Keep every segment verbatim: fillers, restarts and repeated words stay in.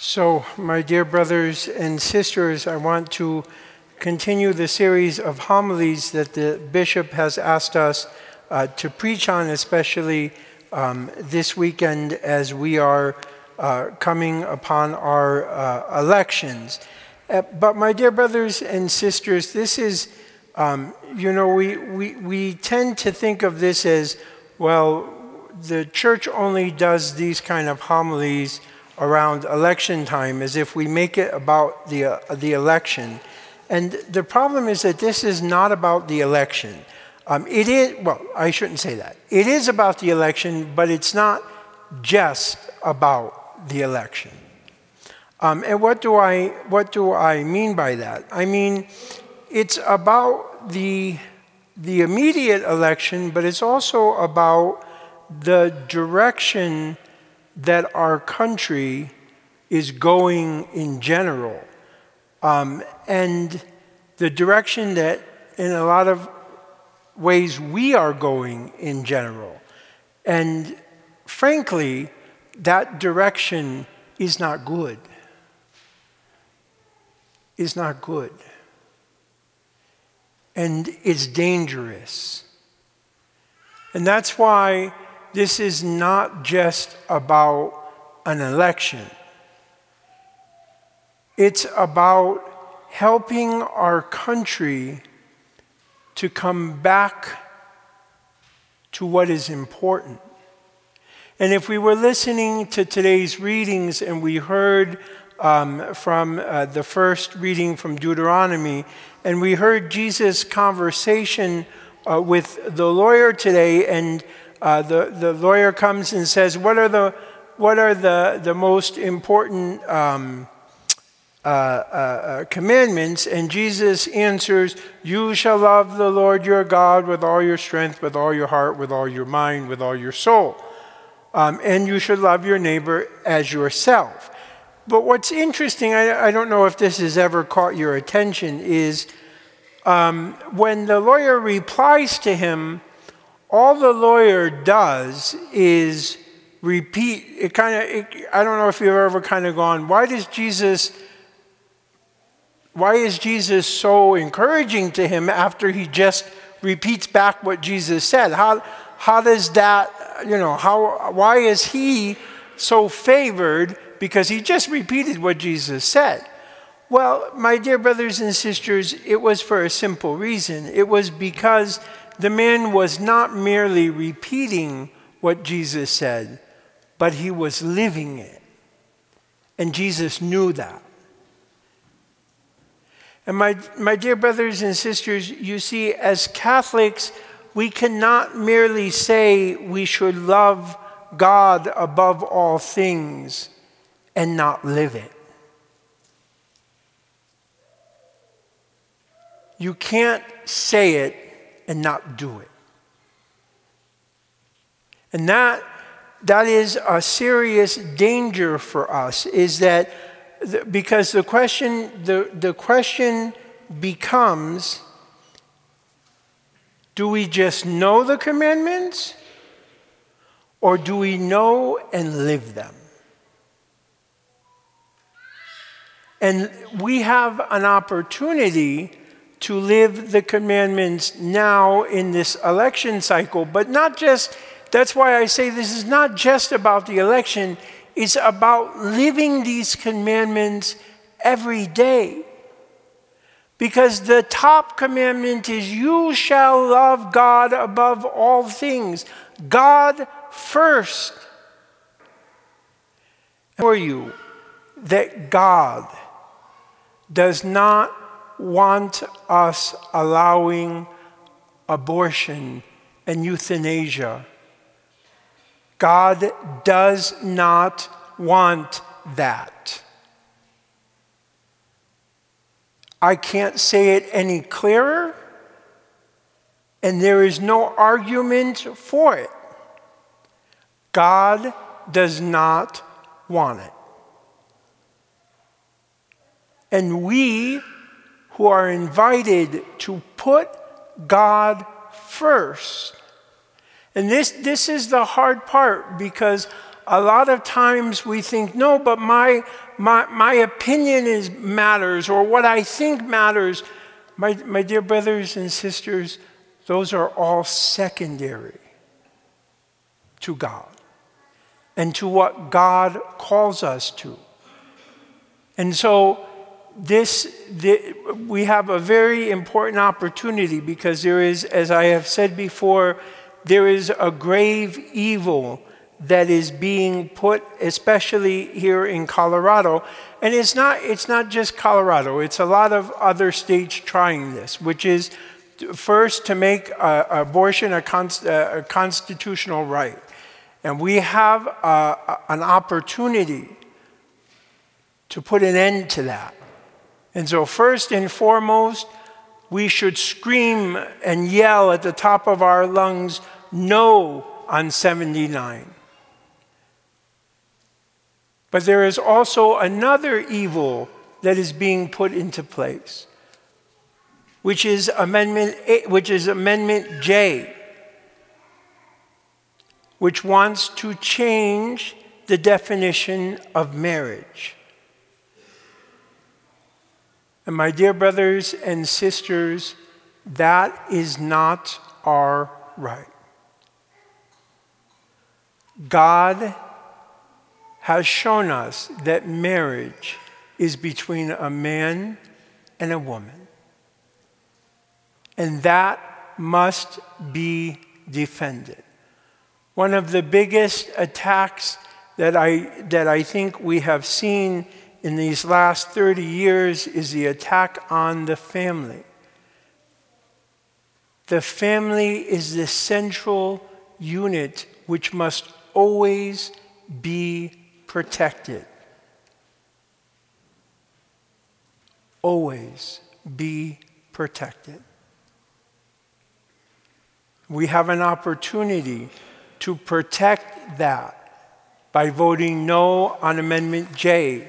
So, my dear brothers and sisters, I want to continue the series of homilies that the bishop has asked us uh, to preach on, especially um, this weekend as we are uh, coming upon our uh, elections. Uh, but my dear brothers and sisters, this is, um, you know, we, we, we tend to think of this as, well, the church only does these kind of homilies around election time, as if we make it about the, uh, the election. And the problem is that this is not about the election. Um, it is, well, I shouldn't say that. It is about the election, but it's not just about the election. Um, and what do I, what do I mean by that? I mean, it's about the, the immediate election, but it's also about the direction that our country is going in general. Um, and the direction that in a lot of ways we are going in general. And frankly, that direction is not good. Is not good. And it's dangerous. And that's why this is not just about an election. It's about helping our country to come back to what is important. And if we were listening to today's readings and we heard um, from uh, the first reading from Deuteronomy, and we heard Jesus' conversation uh, with the lawyer today, and Uh, the, the lawyer comes and says, what are the, what are the, the most important um, uh, uh, commandments? And Jesus answers, you shall love the Lord your God with all your strength, with all your heart, with all your mind, with all your soul. Um, and you should love your neighbor as yourself. But what's interesting, I, I don't know if this has ever caught your attention, is um, when the lawyer replies to him, all the lawyer does is repeat, it kind of, I don't know if you've ever kind of gone, why does Jesus, why is Jesus so encouraging to him after he just repeats back what Jesus said? How, how does that, you know, how, why is he so favored because he just repeated what Jesus said? Well, my dear brothers and sisters, it was for a simple reason. It was because the man was not merely repeating what Jesus said, but he was living it. And Jesus knew that. And my, my dear brothers and sisters, you see, as Catholics, we cannot merely say we should love God above all things and not live it. You can't say it and not do it. And that, that is a serious danger for us, is that the, because the question, the, the question becomes, do we just know the commandments or do we know and live them? And we have an opportunity to live the commandments now in this election cycle, but not just, that's why I say this is not just about the election, it's about living these commandments every day. Because the top commandment is, you shall love God above all things. God first. For you, that God does not want us allowing abortion and euthanasia. God does not want that. I can't say it any clearer, and there is no argument for it. God does not want it. And we who are invited to put God first. And this, this is the hard part, because a lot of times we think, no, but my, my, my opinion is matters, or what I think matters. My, my dear brothers and sisters, those are all secondary to God and to what God calls us to. And so this, the, we have a very important opportunity, because there is, as I have said before, there is a grave evil that is being put, especially here in Colorado. And it's not, it's not just Colorado, it's a lot of other states trying this, which is first to make uh, abortion a, const, uh, a constitutional right. And we have uh, an opportunity to put an end to that. And so first and foremost, we should scream and yell at the top of our lungs, no on seventy-nine. But there is also another evil that is being put into place, which is Amendment eight, which is Amendment J, which wants to change the definition of marriage. And my dear brothers and sisters, that is not our right. God has shown us that marriage is between a man and a woman. And that must be defended. One of the biggest attacks that I, that I think we have seen in these last thirty years is the attack on the family. The family is the central unit which must always be protected. Always be protected. We have an opportunity to protect that by voting no on Amendment J.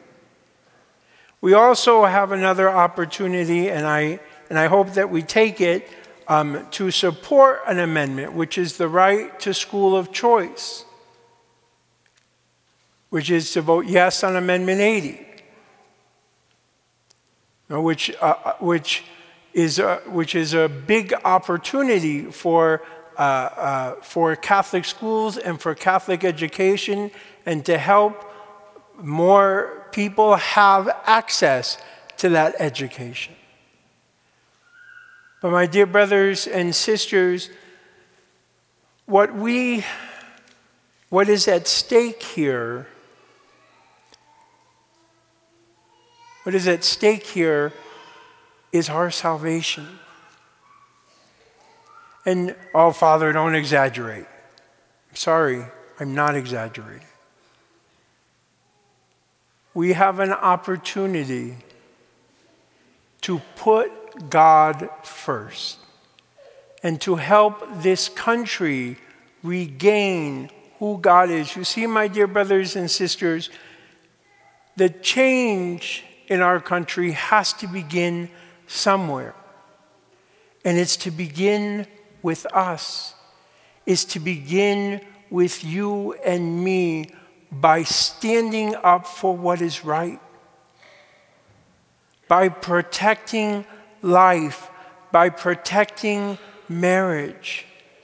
We also have another opportunity, and I, and I hope that we take it, um, to support an amendment, which is the right to school of choice, which is to vote yes on Amendment eighty, which, uh, which, is, a, which is a big opportunity for, uh, uh, for Catholic schools and for Catholic education, and to help more people have access to that education. But my dear brothers and sisters, what we, what is at stake here, what is at stake here is our salvation. And, oh, Father, don't exaggerate. Sorry, I'm not exaggerating. We have an opportunity to put God first and to help this country regain who God is. You see, my dear brothers and sisters, the change in our country has to begin somewhere. And it's to begin with us. It's to begin with you and me, by standing up for what is right, by protecting life, by protecting marriage.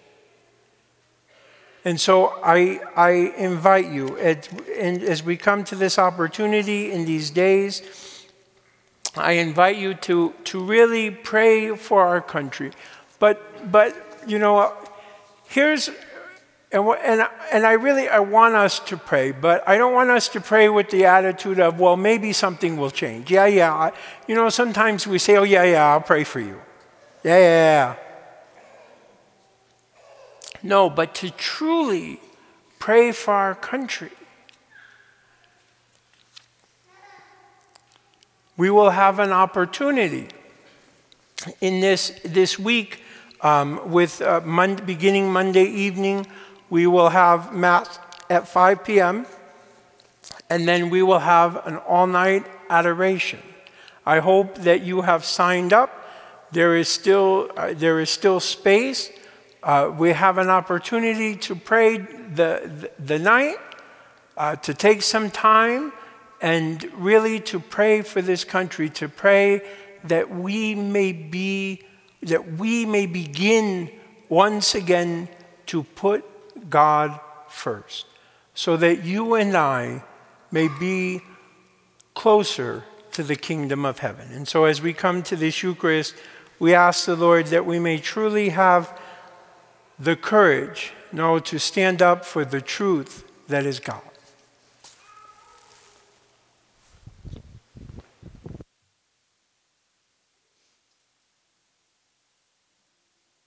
And so I, I invite you, as, and as we come to this opportunity in these days, I invite you to, to really pray for our country. But, but you know, here's... And, and, and I really, I want us to pray, but I don't want us to pray with the attitude of, well, maybe something will change. Yeah, yeah. I, you know, sometimes we say, oh, yeah, yeah, I'll pray for you. Yeah, yeah, yeah. No, but to truly pray for our country. We will have an opportunity in this, this week um, with uh, Monday, beginning Monday evening. We will have Mass at five p.m., and then we will have an all-night adoration. I hope that you have signed up. There is still, uh, there is still space. Uh, we have an opportunity to pray the, the, the night, uh, to take some time and really to pray for this country, to pray that we may be, that we may begin once again to put God first, so that you and I may be closer to the kingdom of heaven. And so as we come to this Eucharist, we ask the Lord that we may truly have the courage, no, to stand up for the truth that is God.